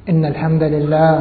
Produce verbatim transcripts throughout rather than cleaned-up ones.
إن الحمد لله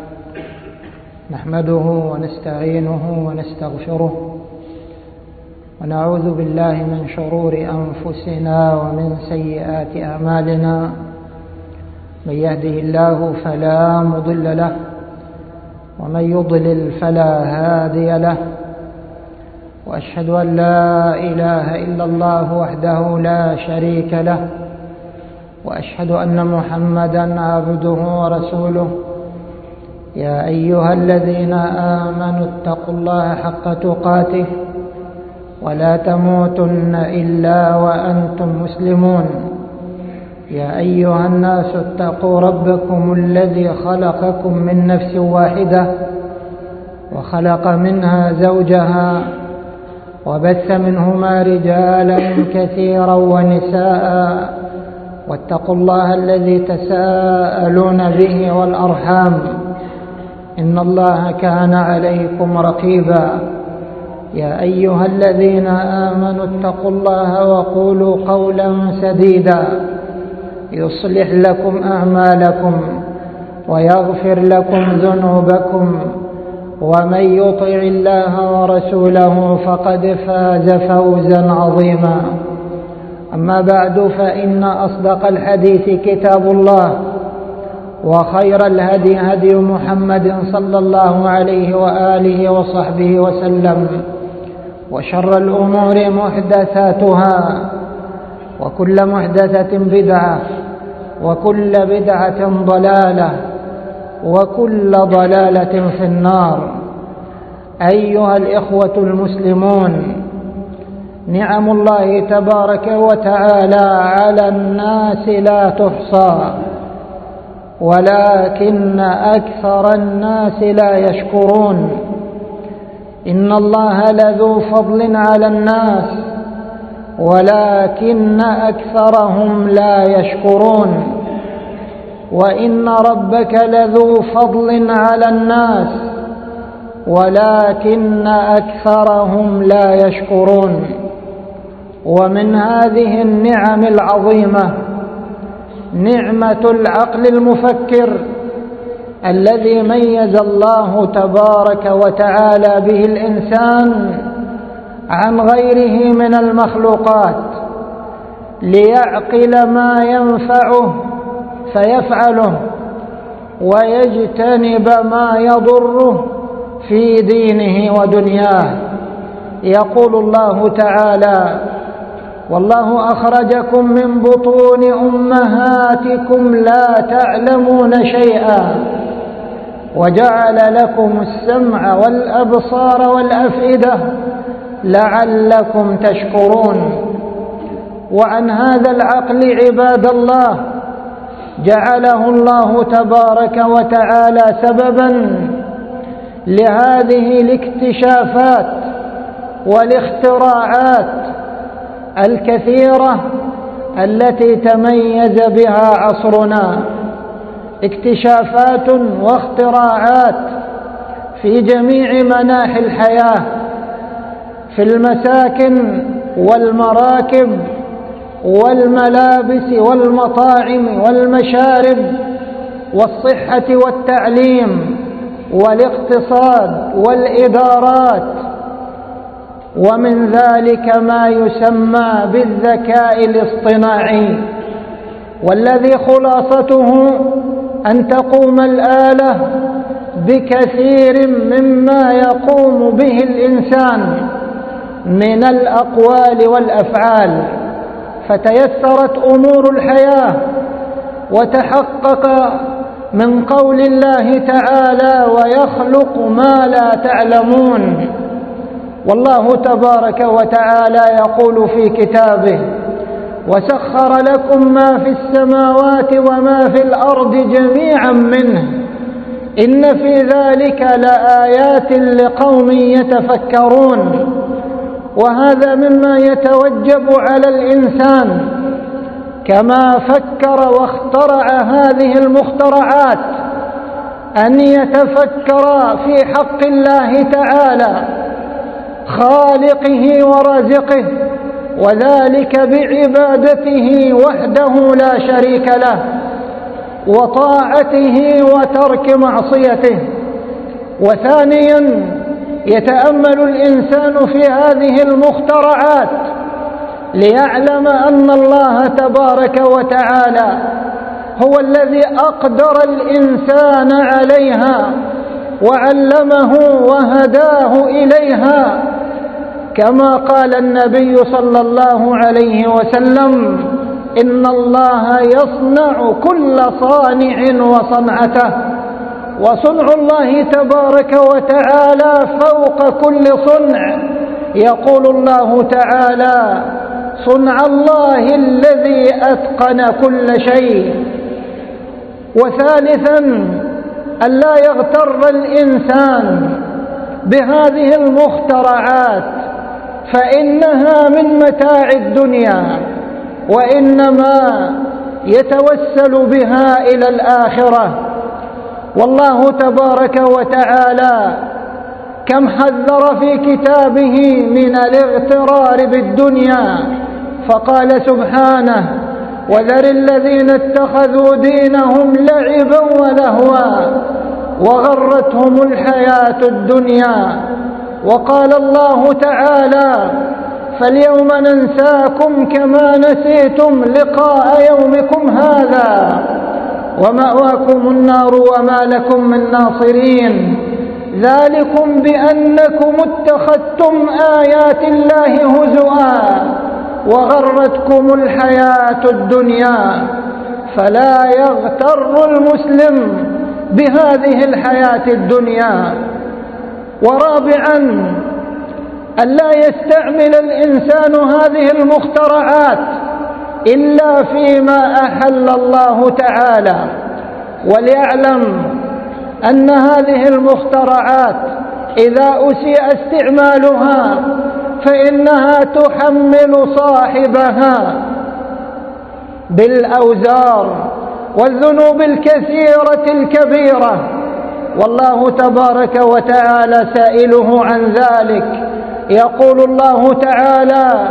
نحمده ونستعينه ونستغفره ونعوذ بالله من شرور أنفسنا ومن سيئات أعمالنا. من يهده الله فلا مضل له ومن يضلل فلا هادي له، وأشهد أن لا إله إلا الله وحده لا شريك له، وأشهد أن محمدا عبده ورسوله. يا أيها الذين آمنوا اتقوا الله حق تقاته ولا تموتن إلا وأنتم مسلمون. يا أيها الناس اتقوا ربكم الذي خلقكم من نفس واحدة وخلق منها زوجها وبث منهما رجالا كثيرا ونساء، واتقوا الله الذي تساءلون به والأرحام إن الله كان عليكم رقيبا. يا أيها الذين آمنوا اتقوا الله وقولوا قولا سديدا يصلح لكم أعمالكم ويغفر لكم ذنوبكم، ومن يطع الله ورسوله فقد فاز فوزا عظيما. أما بعد، فإن أصدق الحديث كتاب الله، وخير الهدي هدي محمد صلى الله عليه وآله وصحبه وسلم، وشر الأمور محدثاتها، وكل محدثة بدعة، وكل بدعة ضلالة، وكل ضلالة في النار. أيها الإخوة المسلمون، نعم الله تبارك وتعالى على الناس لا تحصى، ولكن أكثر الناس لا يشكرون. إن الله لذو فضل على الناس ولكن أكثرهم لا يشكرون. وإن ربك لذو فضل على الناس ولكن أكثرهم لا يشكرون. ومن هذه النعم العظيمة نعمة العقل المفكر الذي ميز الله تبارك وتعالى به الإنسان عن غيره من المخلوقات، ليعقل ما ينفعه فيفعله، ويجتنب ما يضره في دينه ودنياه. يقول الله تعالى: والله أخرجكم من بطون أمهاتكم لا تعلمون شيئا وجعل لكم السمع والأبصار والأفئدة لعلكم تشكرون. وعن هذا العقل عباد الله جعله الله تبارك وتعالى سببا لهذه الاكتشافات والاختراعات الكثيرة التي تميز بها عصرنا، اكتشافات واختراعات في جميع مناحي الحياة، في المساكن والمراكب والملابس والمطاعم والمشارب والصحة والتعليم والاقتصاد والإدارات. ومن ذلك ما يسمى بالذكاء الاصطناعي، والذي خلاصته أن تقوم الآلة بكثير مما يقوم به الإنسان من الأقوال والأفعال، فتيسرت أمور الحياة وتحقق من قول الله تعالى: ويخلق ما لا تعلمون. والله تبارك وتعالى يقول في كتابه: وسخر لكم ما في السماوات وما في الأرض جميعا منه إن في ذلك لآيات لقوم يتفكرون. وهذا مما يتوجب على الإنسان كما فكر واخترع هذه المخترعات أن يتفكر في حق الله تعالى خالقه ورازقه، وذلك بعبادته وحده لا شريك له، وطاعته وترك معصيته. وثانيا يتأمل الإنسان في هذه المخترعات ليعلم أن الله تبارك وتعالى هو الذي أقدر الإنسان عليها وعلمه وهداه إليها، كما قال النبي صلى الله عليه وسلم: إن الله يصنع كل صانع وصنعته. وصنع الله تبارك وتعالى فوق كل صنع. يقول الله تعالى: صنع الله الذي أتقن كل شيء. وثالثا ألا يغتر الإنسان بهذه المخترعات، فإنها من متاع الدنيا، وإنما يتوسل بها إلى الآخرة. والله تبارك وتعالى كم حذر في كتابه من الاغترار بالدنيا، فقال سبحانه: وذر الذين اتخذوا دينهم لعبا ولهوا وغرتهم الحياة الدنيا. وقال الله تعالى: فاليوم ننساكم كما نسيتم لقاء يومكم هذا ومأواكم النار وما لكم من ناصرين، ذلكم بأنكم اتخذتم آيات الله هزوا وغرتكم الحياة الدنيا. فلا يغتر المسلم بهذه الحياة الدنيا. ورابعا ألا يستعمل الإنسان هذه المخترعات إلا فيما أحل الله تعالى، وليعلم أن هذه المخترعات إذا أسيء استعمالها فإنها تحمل صاحبها بالأوزار والذنوب الكثيرة الكبيرة، والله تبارك وتعالى سائله عن ذلك. يقول الله تعالى: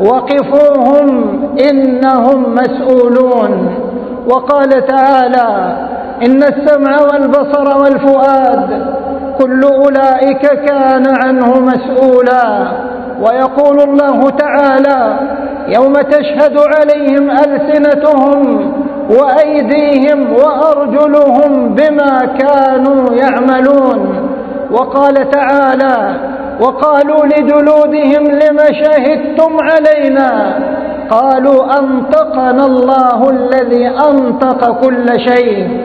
وقفوهم إنهم مسؤولون. وقال تعالى: إن السمع والبصر والفؤاد كل أولئك كان عنه مسؤولا. ويقول الله تعالى: يوم تشهد عليهم ألسنتهم وأيديهم وأرجلهم بما كانوا يعملون. وقال تعالى: وقالوا لجلودهم لم شهدتم علينا قالوا أنطقنا الله الذي أنطق كل شيء.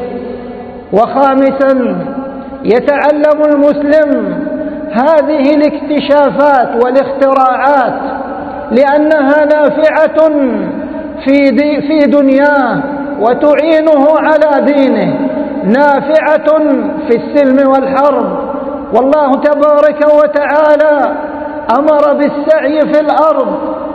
وخامسا يتعلم المسلم هذه الاكتشافات والاختراعات لأنها نافعة في, دي في دنياه وتعينه على دينه، نافعة في السلم والحرب. والله تبارك وتعالى أمر بالسعي في الأرض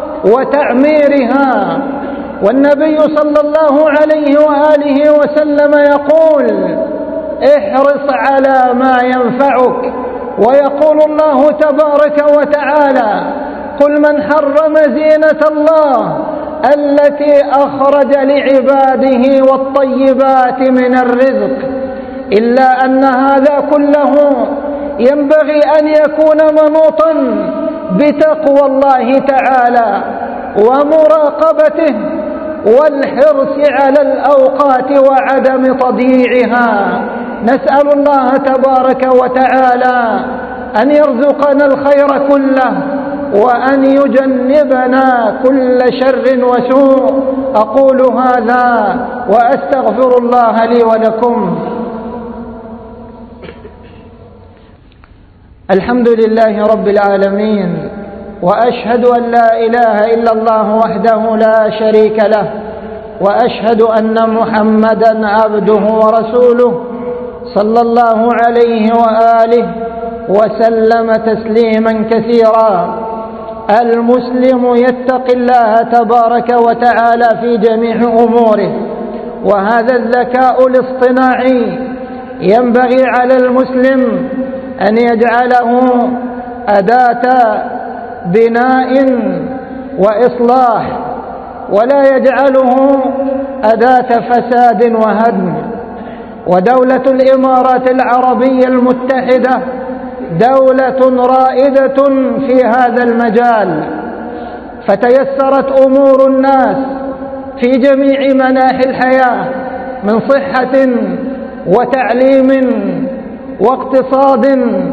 وتعميرها، والنبي صلى الله عليه وآله وسلم يقول: احرص على ما ينفعك. ويقول الله تبارك وتعالى: قل من حرم زينة الله التي أخرج لعباده والطيبات من الرزق، إلا أن هذا كله ينبغي أن يكون منوطا بتقوى الله تعالى ومراقبته والحرص على الأوقات وعدم تضييعها. نسأل الله تبارك وتعالى أن يرزقنا الخير كله وأن يجنبنا كل شر وسوء. أقول هذا وأستغفر الله لي ولكم. الحمد لله رب العالمين، وأشهد أن لا إله إلا الله وحده لا شريك له، وأشهد أن محمدًا عبده ورسوله صلى الله عليه وآله وسلم تسليما كثيرا. المسلم يتقي الله تبارك وتعالى في جميع أموره، وهذا الذكاء الاصطناعي ينبغي على المسلم أن يجعله أداة بناء وإصلاح. ولا يجعله أداة فساد وهدم. ودولة الإمارات العربية المتحدة دولة رائدة في هذا المجال، فتيسرت أمور الناس في جميع مناحي الحياة من صحة وتعليم واقتصاد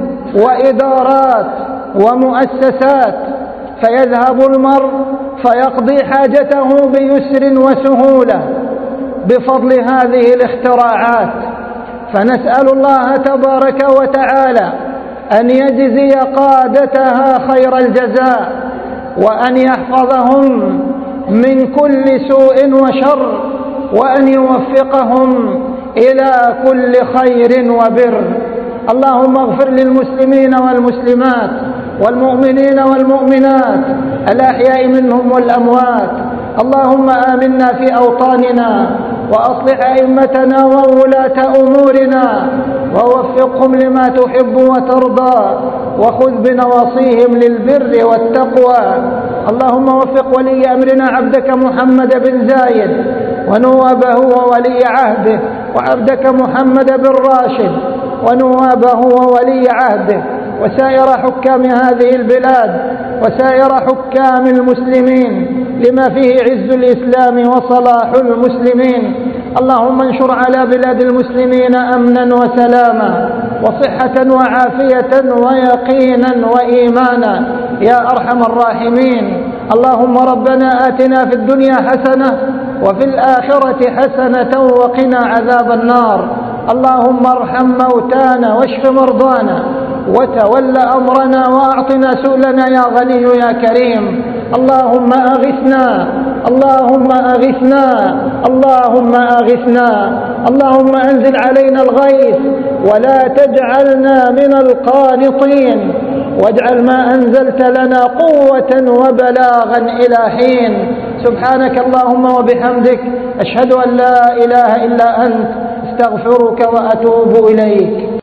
وإدارات ومؤسسات، فيذهب المرء فيقضي حاجته بيسر وسهولة بفضل هذه الاختراعات. فنسأل الله تبارك وتعالى أن يجزي قادتها خير الجزاء، وأن يحفظهم من كل سوء وشر، وأن يوفقهم إلى كل خير وبر. اللهم اغفر للمسلمين والمسلمات والمؤمنين والمؤمنات الأحياء منهم والأموات. اللهم آمنا في أوطاننا، وأصلح أئمتنا وولاة أمورنا، ووفقهم لما تحب وترضى، وخذ بنواصيهم للبر والتقوى. اللهم وفق ولي أمرنا عبدك محمد بن زايد ونوابه وولي عهده، وعبدك محمد بن راشد ونوابه وولي عهده، وسائر حكام هذه البلاد وسائر حكام المسلمين، لما فيه عز الإسلام وصلاح المسلمين. اللهم انشر على بلاد المسلمين أمنا وسلاما وصحة وعافية ويقينا وإيمانا يا أرحم الراحمين. اللهم ربنا آتنا في الدنيا حسنة وفي الآخرة حسنة وقنا عذاب النار. اللهم ارحم موتانا واشف مرضانا وتول أمرنا وأعطنا سؤلنا يا غني يا كريم. اللهم أغثنا اللهم أغثنا اللهم أغثنا اللهم أنزل علينا الغيث ولا تجعلنا من القانطين، واجعل ما أنزلت لنا قوة وبلاغا إلى حين. سبحانك اللهم وبحمدك، أشهد أن لا إله إلا أنت، استغفرك وأتوب إليك.